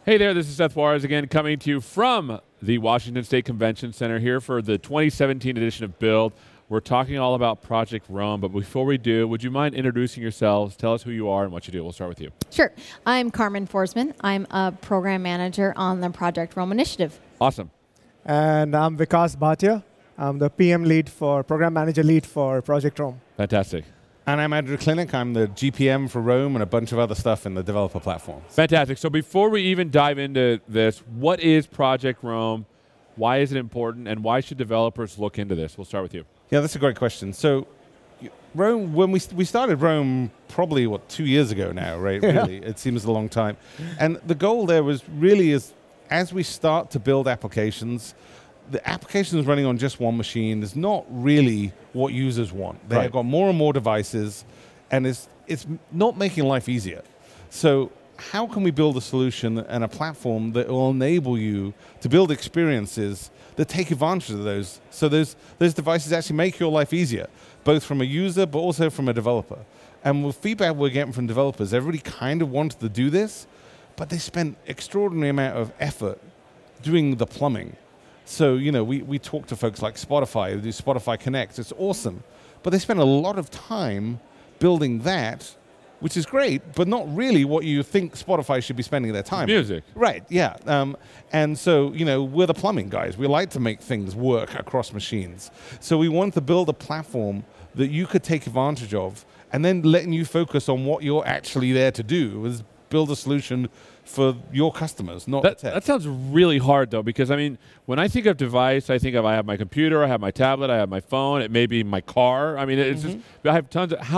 Hey there, this is Seth Juarez again, coming to you from the Washington State Convention Center here for the 2017 edition of Build. We're talking all about Project Rome, but before we do, would you mind introducing yourselves? Tell us who you are and what you do. We'll start with you. Sure. I'm Carmen Forsman. I'm a program manager on the Project Rome initiative. Awesome. And I'm Vikas Bhatia. I'm the program manager lead for Project Rome. Fantastic. And I'm Andrew Klinick. I'm the GPM for Rome and a bunch of other stuff in the developer platform. Fantastic. So before we even dive into this, what is Project Rome? Why is it important? And why should developers look into this? We'll start with you. Yeah, that's a great question. So Rome, when we started Rome probably, 2 years ago now, right? Yeah. Really, it seems a long time. And the goal there was really as we start to build applications, the applications running on just one machine is not really what users want. They've got more and more devices, and it's not making life easier. So how can we build a solution and a platform that will enable you to build experiences that take advantage of those, so those devices actually make your life easier, both from a user but also from a developer? And with feedback we're getting from developers, everybody kind of wanted to do this, but they spent extraordinary amount of effort doing the plumbing. So, we talk to folks like Spotify, who do Spotify Connect. It's awesome. But they spend a lot of time building that, which is great, but not really what you think Spotify should be spending their time on. Music. Right, yeah. And so, we're the plumbing guys. We like to make things work across machines. So we want to build a platform that you could take advantage of, and then letting you focus on what you're actually there to do, is build a solution for your customers, not the tech. That sounds really hard, though, because, when I think of device, I think of I have my computer, I have my tablet, I have my phone, it may be my car. It's just, I have tons of,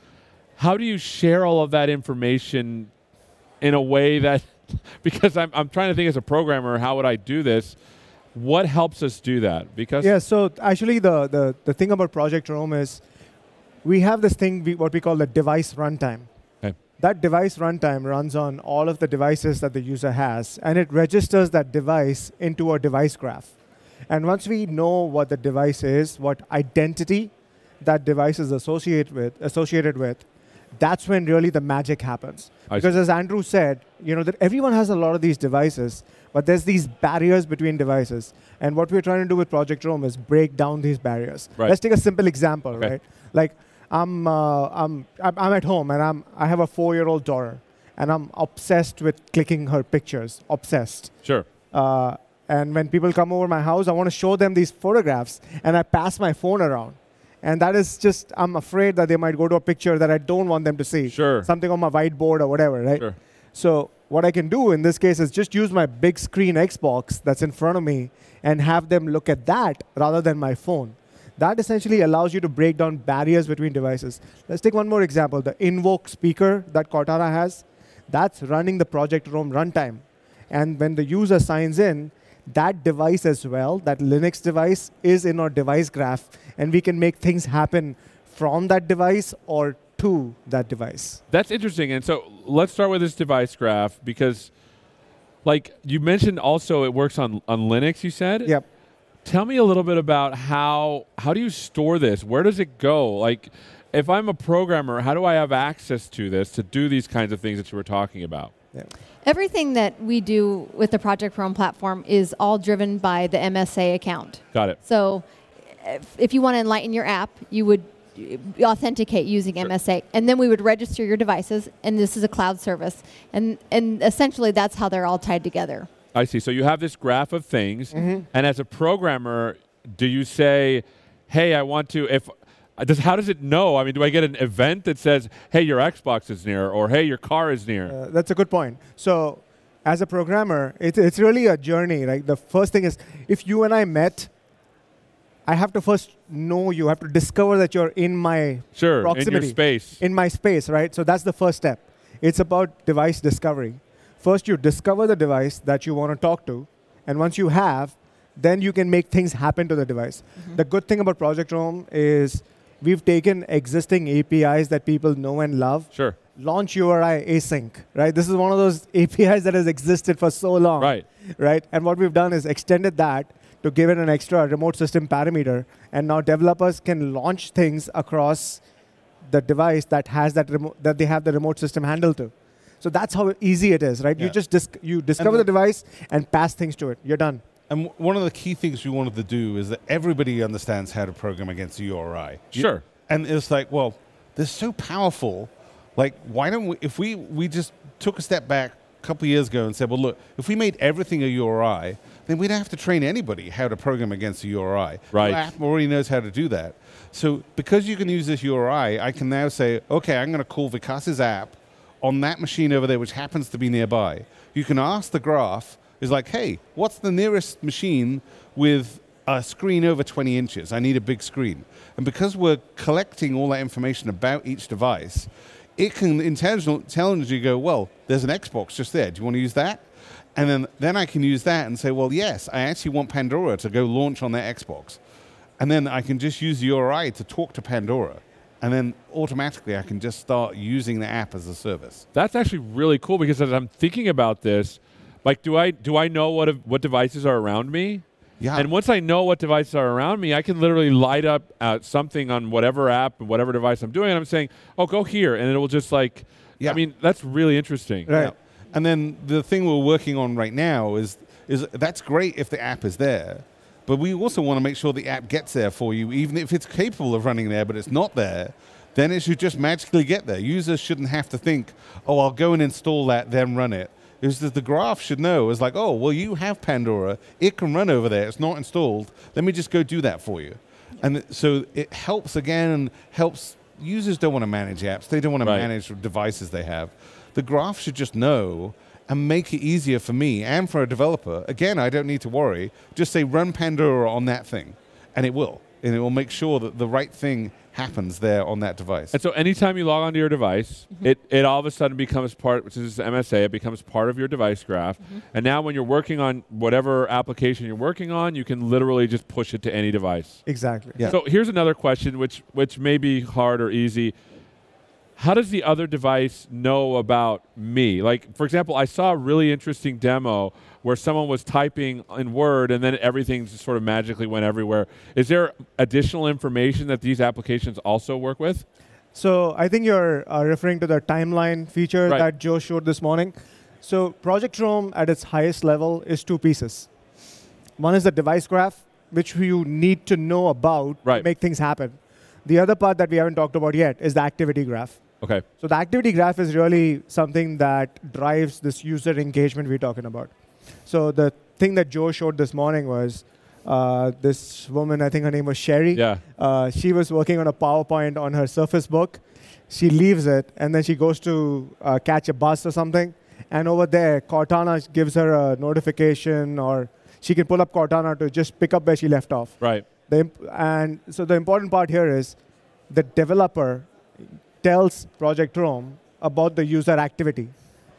how do you share all of that information in a way that, because I'm trying to think as a programmer, how would I do this? What helps us do that? Because so actually the thing about Project Rome is we have this thing, what we call the device runtime. That device runtime runs on all of the devices that the user has, and it registers that device into a device graph. And once we know what the device is, what identity that device is associated with, that's when really the magic happens. Because as Andrew said, that everyone has a lot of these devices, but there's these barriers between devices. And what we're trying to do with Project Rome is break down these barriers. Right. Let's take a simple example, right? Like, I'm at home and I have a 4-year-old daughter, and I'm obsessed with clicking her pictures. Obsessed. Sure. And when people come over my house, I want to show them these photographs, and I pass my phone around. And that is just, I'm afraid that they might go to a picture that I don't want them to see. Sure. Something on my whiteboard or whatever, right? Sure. So what I can do in this case is just use my big screen Xbox that's in front of me and have them look at that rather than my phone. That essentially allows you to break down barriers between devices. Let's take one more example. The Invoke speaker that Cortana has, that's running the Project Rome runtime. And when the user signs in, that device as well, that Linux device, is in our device graph, and we can make things happen from that device or to that device. That's interesting. And so let's start with this device graph, because you mentioned also it works on Linux, you said? Yep. Tell me a little bit about how do you store this? Where does it go? If I'm a programmer, how do I have access to this to do these kinds of things that you were talking about? Yeah. Everything that we do with the Project Rome platform is all driven by the MSA account. Got it. So if you want to enlighten your app, you would authenticate using MSA, and then we would register your devices, and this is a cloud service. And essentially, that's how they're all tied together. I see. So you have this graph of things, and as a programmer, do you say, hey, I want to, how does it know? Do I get an event that says, hey, your Xbox is near, or hey, your car is near? That's a good point. So as a programmer, it's really a journey. Right? The first thing is, if you and I met, I have to first know you. I have to discover that you're in my proximity. In your space. In my space, right? So that's the first step. It's about device discovery. First, you discover the device that you want to talk to, and once you have, then you can make things happen to the device. The good thing about Project Rome is we've taken existing APIs that people know and love. Sure. Launch URI async, right? This is one of those APIs that has existed for so long. Right? And what we've done is extended that to give it an extra remote system parameter, and now developers can launch things across the device that has that they have the remote system handle to. So that's how easy it is, right? Yeah. You just you discover the device and pass things to it. You're done. And one of the key things we wanted to do is that everybody understands how to program against a URI. Sure. And it's like, well, they're so powerful. Like, why don't we, if we just took a step back a couple of years ago and said, well, look, if we made everything a URI, then we don't have to train anybody how to program against a URI. Right. The app already knows how to do that. So because you can use this URI, I can now say, okay, I'm going to call Vikas's app on that machine over there, which happens to be nearby. You can ask the graph, is like, hey, what's the nearest machine with a screen over 20 inches? I need a big screen. And because we're collecting all that information about each device, it can intelligently go, well, there's an Xbox just there. Do you want to use that? And then I can use that and say, well, yes, I actually want Pandora to go launch on that Xbox. And then I can just use the URI to talk to Pandora. And then automatically I can just start using the app as a service. That's actually really cool because as I'm thinking about this, like, do I know what devices are around me? Yeah. And once I know what devices are around me, I can literally light up something on whatever app, whatever device I'm doing, and I'm saying, oh, go here. And it will just like, Yeah. I mean, that's really interesting. Right. Yeah. And then the thing we're working on right now is that's great if the app is there, but we also want to make sure the app gets there for you, even if it's capable of running there, but it's not there, then it should just magically get there. Users shouldn't have to think, oh, I'll go and install that, then run it. It's that the graph should know, it's like, oh, well, you have Pandora. It can run over there. It's not installed. Let me just go do that for you. And so it helps, again, users don't want to manage apps. They don't want to manage devices they have. The graph should just know and make it easier for me and for a developer. Again, I don't need to worry. Just say, run Pandora on that thing, and it will. And it will make sure that the right thing happens there on that device. And so anytime you log onto your device, it all of a sudden becomes part, which is MSA, it becomes part of your device graph. And now when you're working on whatever application you're working on, you can literally just push it to any device. Exactly. Yeah. So here's another question, which may be hard or easy. How does the other device know about me? Like, for example, I saw a really interesting demo where someone was typing in Word and then everything just sort of magically went everywhere. Is there additional information that these applications also work with? So I think you're referring to the timeline feature that Joe showed this morning. So Project Rome at its highest level is two pieces. One is the device graph, which you need to know about to make things happen. The other part that we haven't talked about yet is the activity graph. Okay. So the activity graph is really something that drives this user engagement we're talking about. So the thing that Joe showed this morning was this woman, I think her name was Sherry. Yeah. She was working on a PowerPoint on her Surface Book. She leaves it, and then she goes to catch a bus or something. And over there, Cortana gives her a notification, or she can pull up Cortana to just pick up where she left off. Right. And so the important part here is the developer tells Project Rome about the user activity.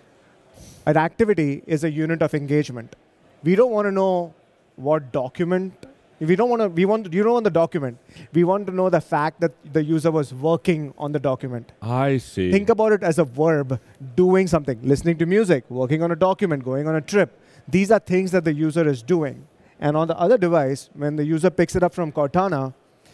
An activity is a unit of engagement. We don't want to know what document. You don't want the document. We want to know the fact that the user was working on the document. I see. Think about it as a verb, doing something, listening to music, working on a document, going on a trip. These are things that the user is doing. And on the other device, when the user picks it up from Cortana,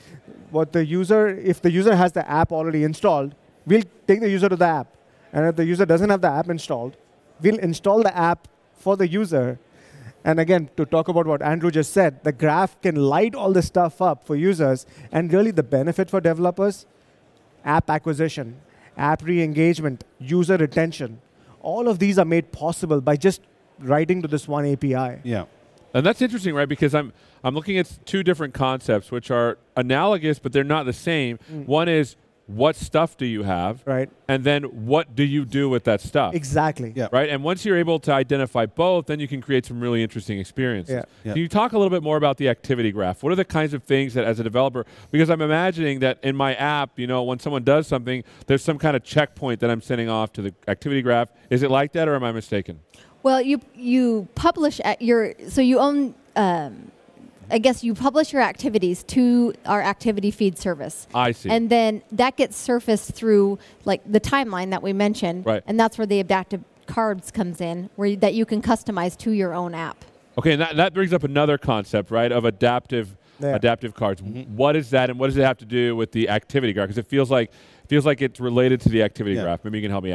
if the user has the app already installed, we'll take the user to the app. And if the user doesn't have the app installed, we'll install the app for the user. And again, to talk about what Andrew just said, the graph can light all this stuff up for users. And really the benefit for developers, app acquisition, app re-engagement, user retention, all of these are made possible by just writing to this one API. Yeah. And that's interesting, right? Because I'm looking at two different concepts, which are analogous, but they're not the same. One is, what stuff do you have? Right. And then what do you do with that stuff? Exactly. Yeah. Right. And once you're able to identify both, then you can create some really interesting experiences. Yeah. Yeah. Can you talk a little bit more about the activity graph? What are the kinds of things that, as a developer, because I'm imagining that in my app, when someone does something, there's some kind of checkpoint that I'm sending off to the activity graph. Is it like that, or am I mistaken? Well, you publish you own. I guess you publish your activities to our activity feed service. I see. And then that gets surfaced through like the timeline that we mentioned. Right. And that's where the adaptive cards comes in, that you can customize to your own app. Okay, and that brings up another concept, right, of adaptive cards. What is that, and what does it have to do with the activity graph? Because it feels like it's related to the activity graph. Maybe you can help me out.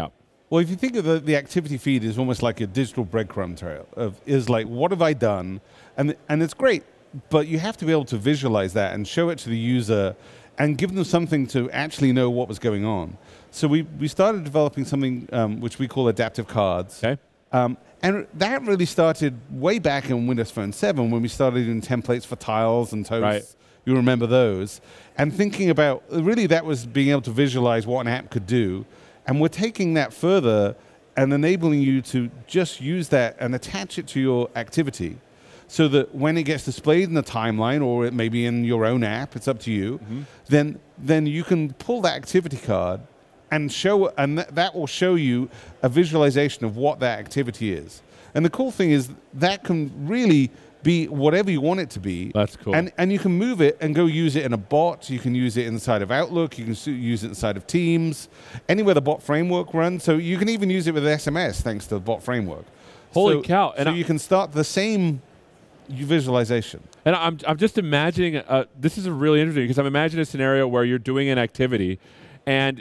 Well, if you think of the activity feed is almost like a digital breadcrumb trail is like, what have I done? And it's great, but you have to be able to visualize that and show it to the user and give them something to actually know what was going on. So we started developing something which we call adaptive cards. Okay. And that really started way back in Windows Phone 7 when we started doing templates for tiles and toasts. Right. You remember those. And thinking about, really that was being able to visualize what an app could do. And we're taking that further and enabling you to just use that and attach it to your activity so that when it gets displayed in the timeline or it may be in your own app, it's up to you, then you can pull that activity card and show, and that will show you a visualization of what that activity is. And the cool thing is that can really be whatever you want it to be. That's cool. And you can move it and go use it in a bot. You can use it inside of Outlook. You can use it inside of Teams, anywhere the bot framework runs. So you can even use it with SMS thanks to the bot framework. Holy cow. And so you can start the same visualization. And I'm just imagining, this is really interesting because I'm imagining a scenario where you're doing an activity and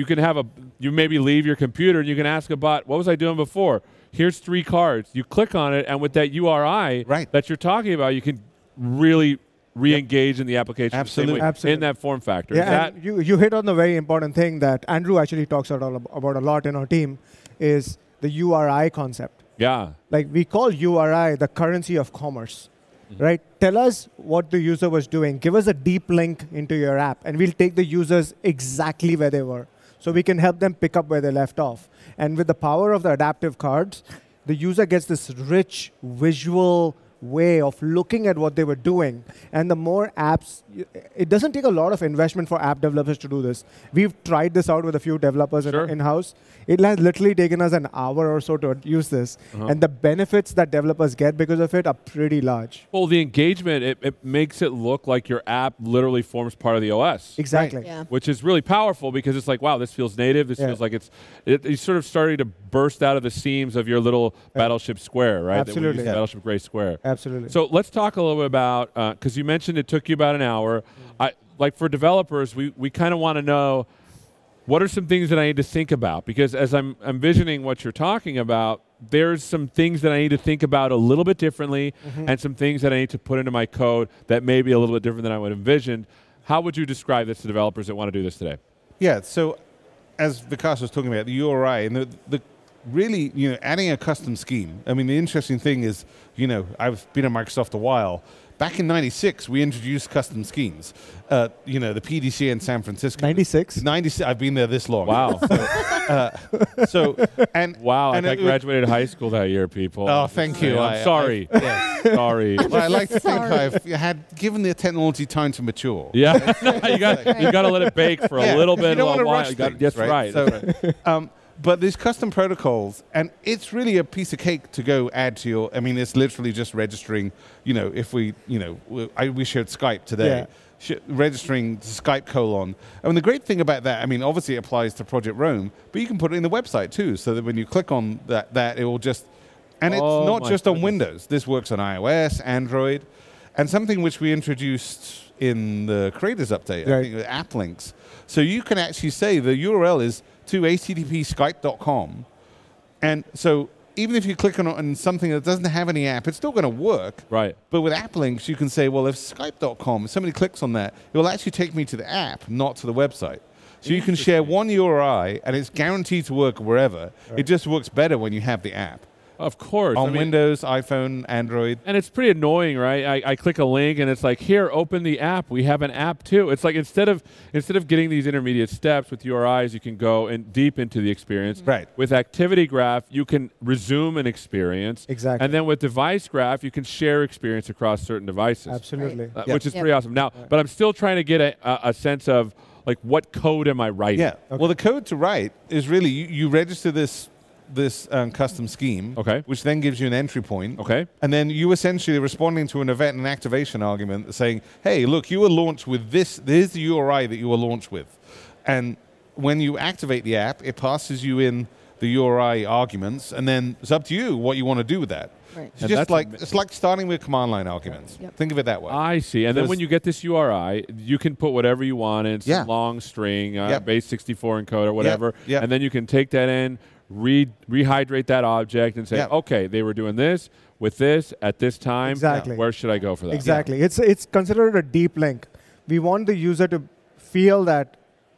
you maybe leave your computer and you can ask a bot, what was I doing before? Here's 3 cards. You click on it, and with that URI that you're talking about, you can really re-engage in the application. Absolutely. In that form factor. Yeah, and you hit on the very important thing that Andrew actually talks about a lot in our team is the URI concept. Yeah. Like we call URI the currency of commerce, right? Tell us what the user was doing. Give us a deep link into your app, and we'll take the users exactly where they were. So we can help them pick up where they left off. And with the power of the adaptive cards, the user gets this rich visual way of looking at what they were doing. And the more apps, it doesn't take a lot of investment for app developers to do this. We've tried this out with a few developers in-house. It has literally taken us an hour or so to use this. And the benefits that developers get because of it are pretty large. Well, the engagement, it makes it look like your app literally forms part of the OS. Exactly. Right. Yeah. Which is really powerful because it's like, wow, this feels native. This feels like it's sort of starting to burst out of the seams of your little Battleship Square, right? Absolutely. Battleship Gray Square. Absolutely. So let's talk a little bit about, because you mentioned it took you about an hour. Like for developers, we kind of want to know, what are some things that I need to think about? Because as I'm envisioning what you're talking about, there's some things that I need to think about a little bit differently and some things that I need to put into my code that may be a little bit different than I would envision. How would you describe this to developers that want to do this today? Yeah, so as Vikas was talking about, the URI and the really, adding a custom scheme. I mean, the interesting thing is, I've been at Microsoft a while. Back in '96, we introduced custom schemes. The PDC in San Francisco. 96? 96. I've been there this long. Wow. Wow, and I graduated high school that year, people. Oh, thank you. I'm sorry. Yes. Sorry. Well, I like to think I've had given the technology time to mature. Yeah. you got to let it bake for a little bit. You don't want to while. rush things, That's right. right. But these custom protocols, and it's really a piece of cake to go add to your, it's literally just registering, if we showed Skype today, registering Skype : and the great thing about that, obviously it applies to Project Rome, but you can put it in the website too, so that when you click on that it will just, and it's not just on Windows. This works on iOS, Android, and something which we introduced in the Creators Update, I think, with app links. So you can actually say the URL is to http://skype.com. And so even if you click on something that doesn't have any app, it's still going to work. Right. But with app links, you can say, well, if skype.com, if somebody clicks on that, it will actually take me to the app, not to the website. So you can share one URI, and it's guaranteed to work wherever. Right. It just works better when you have the app. Of course. On Windows, iPhone, Android. And it's pretty annoying, right? I click a link and it's like, here, open the app. We have an app too. It's like instead of getting these intermediate steps with URIs, you can go deep into the experience. Right. With Activity Graph, you can resume an experience. Exactly. And then with Device Graph, you can share experience across certain devices. Absolutely. Which is pretty awesome. Now, but I'm still trying to get a sense of like what code am I writing? Yeah. Okay. Well, the code to write is really you register this custom scheme, which then gives you an entry point. And then you essentially are responding to an event and activation argument saying, hey, look, you were launched with this. Here's the URI that you were launched with. And when you activate the app, it passes you in the URI arguments, and then it's up to you what you want to do with that. Right. It's like starting with command line arguments. Yep. Think of it that way. I see. And then when you get this URI, you can put whatever you want in, some long string, base 64 encode or whatever. And then you can take that in, rehydrate that object and say, Yeah. okay, they were doing this with this at this time. Exactly. Where should I go for that? Exactly. It's considered a deep link. We want the user to feel that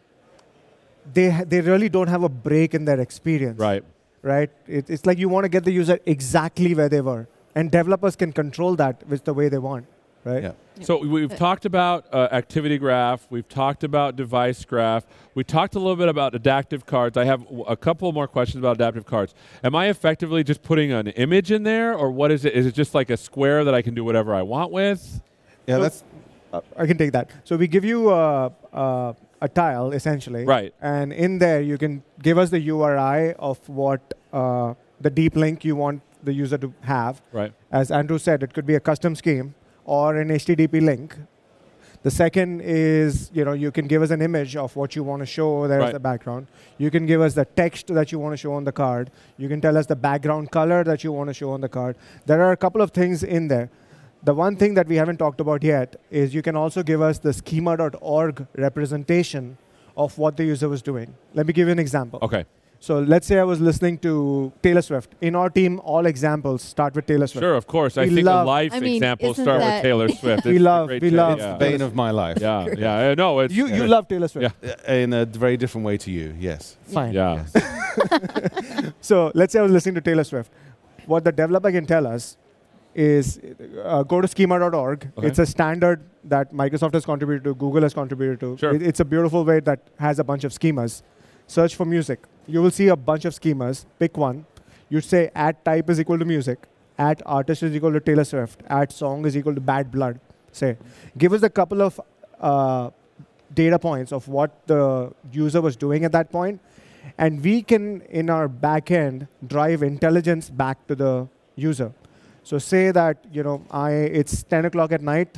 they really don't have a break in their experience. Right. Right? It's like you want to get the user exactly where they were. And developers can control that with the way they want. Right? Yeah. So we've talked about activity graph. We've talked about device graph. We talked a little bit about adaptive cards. I have a couple more questions about adaptive cards. Am I effectively just putting an image in there, or what is it? Is it just like a square that I can do whatever I want with? Yeah, So- that's I can take that. So we give you a tile, essentially. Right. And in there, you can give us the URI of what the deep link you want the user to have. Right. As Andrew said, it could be a custom scheme or an HTTP link. The second is, you can give us an image of what you want to show there as Right. the background. You can give us the text that you want to show on the card. You can tell us the background color that you want to show on the card. There are a couple of things in there. The one thing that we haven't talked about yet is you can also give us the schema.org representation of what the user was doing. Let me give you an example. Okay. So let's say I was listening to Taylor Swift. In our team, all examples start with Taylor Swift. Sure, of course. I We think love- the life I mean, examples isn't start with that- Taylor Swift. We It's a love- great we take, love- yeah. bane of my life. Yeah. No, it's You love Taylor Swift. Yeah. In a very different way to you, yes. Fine. Yeah. So let's say I was listening to Taylor Swift. What the developer can tell us is go to schema.org. Okay. It's a standard that Microsoft has contributed to, Google has contributed to. Sure. It's a beautiful way that has a bunch of schemas. Search for music. You will see a bunch of schemas. Pick one. You say @type is equal to music, @artist is equal to Taylor Swift, @song is equal to Bad Blood. Say, give us a couple of data points of what the user was doing at that point, and we can, in our backend, drive intelligence back to the user. So say that it's 10 o'clock at night.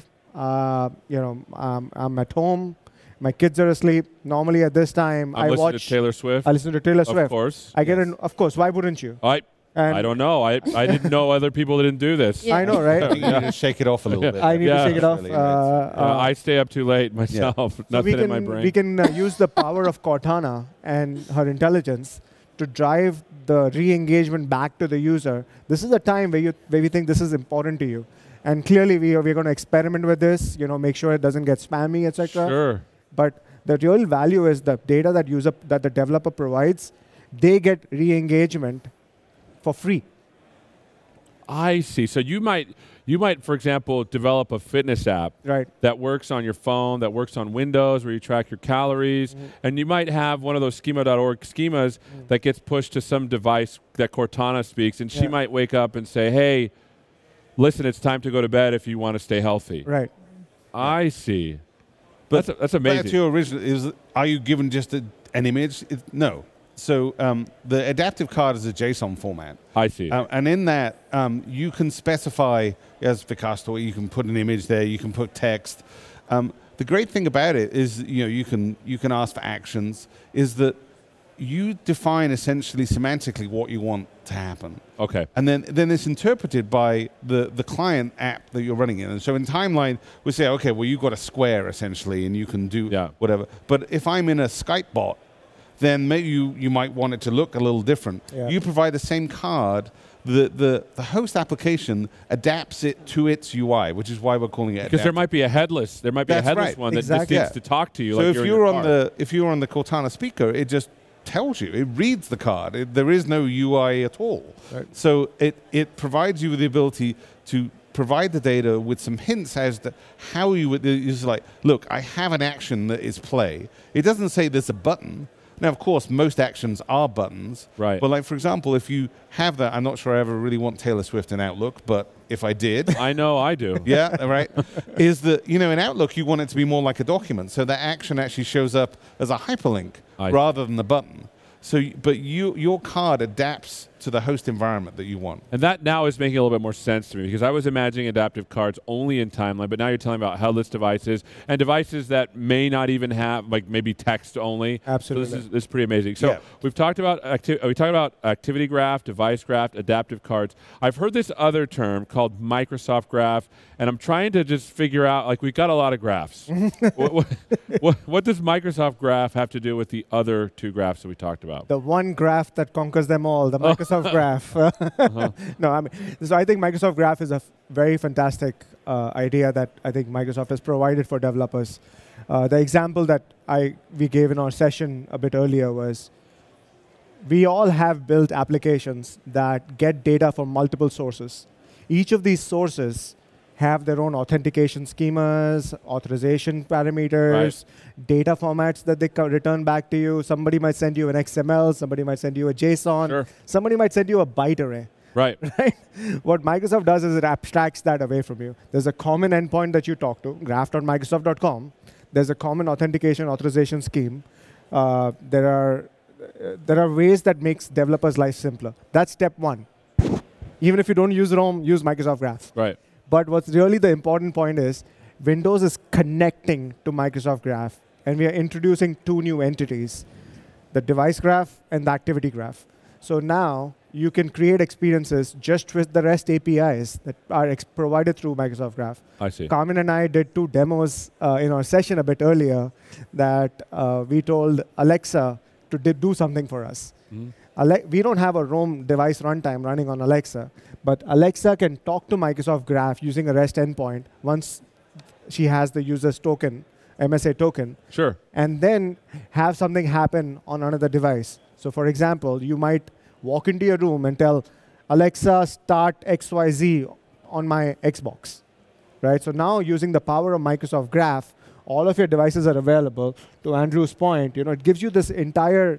I'm at home. My kids are asleep. Normally at this time, I'm I listening watch. to Taylor Swift. I listen to Taylor Swift. Of course. I get an. Of course. Why wouldn't you? And I don't know. I didn't know other people didn't do this. Yeah. I know, right? I think you need to shake it off a little bit. I need Yeah. to shake it off. Really, right. I stay up too late myself. So Nothing we in my can brain. we can use the power of Cortana and her intelligence to drive the re-engagement back to the user. This is a time where we think this is important to you, and clearly we're going to experiment with this. Make sure it doesn't get spammy, etc. Sure. But the real value is the data that the developer provides. They get re-engagement for free. I see. So you might, for example, develop a fitness app Right. that works on your phone, that works on Windows, where you track your calories, and you might have one of those schema.org schemas that gets pushed to some device that Cortana speaks, and she Yeah. might wake up and say, "Hey, listen, it's time to go to bed if you want to stay healthy." Right. I see. But That's amazing. Back to your original, are you given just an image? No. So the adaptive card is a JSON format. I see. And in that, you can specify, as Vikas taught, you can put an image there, you can put text. The great thing about it is, you can ask for actions, is that you define essentially semantically what you want to happen. Okay. And then it's interpreted by the client app that you're running in. And so in Timeline, we say, okay, well, you've got a square essentially, and you can do whatever. But if I'm in a Skype bot, then maybe you might want it to look a little different. Yeah. You provide the same card. The host application adapts it to its UI, which is why we're calling it. Because there might be a headless. There might be That's a headless right. one that Exactly. just needs to talk to you. So like if you're in you're your car. if you're on the Cortana speaker, it just tells you. It reads the card. There is no UI at all. Right. So it provides you with the ability to provide the data with some hints as to how you would. It's like, look, I have an action that is play. It doesn't say there's a button. Now, of course, most actions are buttons. Right. But like, for example, if you have that, I'm not sure I ever really want Taylor Swift in Outlook, but if I did. I know I do. Yeah, right. Is that, in Outlook, you want it to be more like a document. So that action actually shows up as a hyperlink rather than the button. So, but your card adapts to the host environment that you want. And that now is making a little bit more sense to me because I was imagining adaptive cards only in Timeline, but now you're telling me about headless devices and devices that may not even have, like maybe text only. Absolutely. So this is pretty amazing. So we've talked about activity graph, device graph, adaptive cards. I've heard this other term called Microsoft Graph, and I'm trying to just figure out, like, we've got a lot of graphs. what does Microsoft Graph have to do with the other two graphs that we talked about? The one graph that conquers them all, the Microsoft Graph. No, I mean, so I think Microsoft Graph is a very fantastic idea that I think Microsoft has provided for developers. The example that we gave in our session a bit earlier was we all have built applications that get data from multiple sources. Each of these sources have their own authentication schemas, authorization parameters, data formats that they return back to you. Somebody might send you an XML, somebody might send you a JSON, somebody might send you a byte array. Right. What Microsoft does is it abstracts that away from you. There's a common endpoint that you talk to, graph.microsoft.com. There's a common authentication authorization scheme. There are ways that makes developers' life simpler. That's step one. Even if you don't use ROM, use Microsoft Graph. Right. But what's really the important point is Windows is connecting to Microsoft Graph, and we are introducing two new entities, the device graph and the activity graph. So now you can create experiences just with the REST APIs that are provided through Microsoft Graph. I see. Carmen and I did 2 demos in our session a bit earlier that we told Alexa to do something for us. We don't have a ROM device runtime running on Alexa, but Alexa can talk to Microsoft Graph using a REST endpoint once she has the user's token, MSA token, and then have something happen on another device. So for example, you might walk into your room and tell, Alexa, start XYZ on my Xbox. Right? So now using the power of Microsoft Graph, all of your devices are available. To Andrew's point, it gives you this entire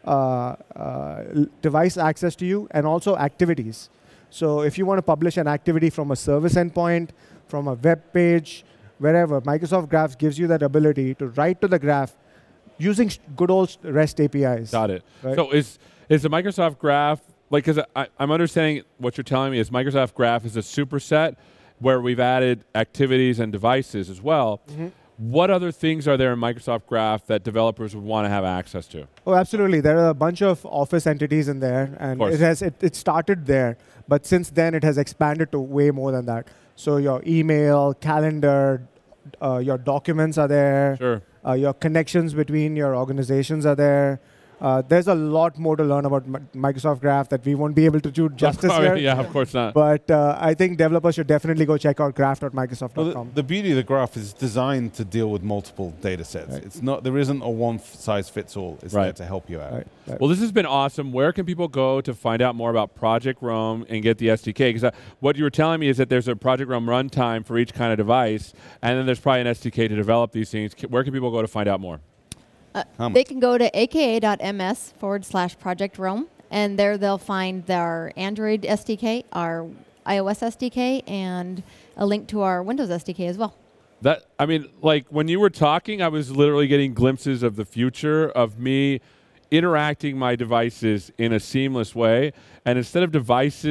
device access to you and also activities. So if you want to publish an activity from a service endpoint, from a web page, wherever, Microsoft Graph gives you that ability to write to the graph using good old REST APIs. Got it. Right? So is the Microsoft Graph, like, because I'm understanding what you're telling me is Microsoft Graph is a superset where we've added activities and devices as well. What other things are there in Microsoft Graph that developers would want to have access to? Oh, absolutely. There are a bunch of Office entities in there, and it started there. But since then, it has expanded to way more than that. So your email, calendar, your documents are there. Your connections between your organizations are there. There's a lot more to learn about Microsoft Graph that we won't be able to do justice here. Yeah, of course not. But I think developers should definitely go check out graph.microsoft.com. Well, the beauty of the graph is designed to deal with multiple data sets. It's not, there isn't a one-size-fits-all. It's there to help you out. Well, this has been awesome. Where can people go to find out more about Project Rome and get the SDK? Because what you were telling me is that there's a Project Rome runtime for each kind of device, and then there's probably an SDK to develop these things. Where can people go to find out more? They can go to aka.ms/Project Rome, and there they'll find our Android SDK, our iOS SDK, and a link to our Windows SDK as well. Like when you were talking, I was literally getting glimpses of the future of me interacting my devices in a seamless way. And instead of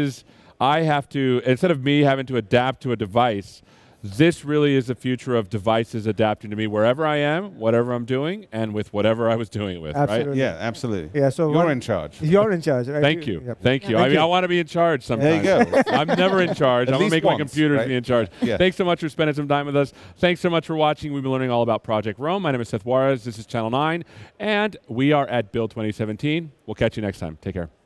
me having to adapt to a device, this really is the future of devices adapting to me wherever I am, whatever I'm doing, and with whatever I was doing it with. Absolutely. Right? Yeah, absolutely. Yeah, so you're in charge. You're in charge, right? Thank you. Thank you. I want to be in charge sometimes. There you go. I'm never in charge. I'm going to make my computers be in charge. Yeah. Thanks so much for spending some time with us. Thanks so much for watching. We've been learning all about Project Rome. My name is Seth Juarez. This is Channel 9, and we are at Build 2017. We'll catch you next time. Take care.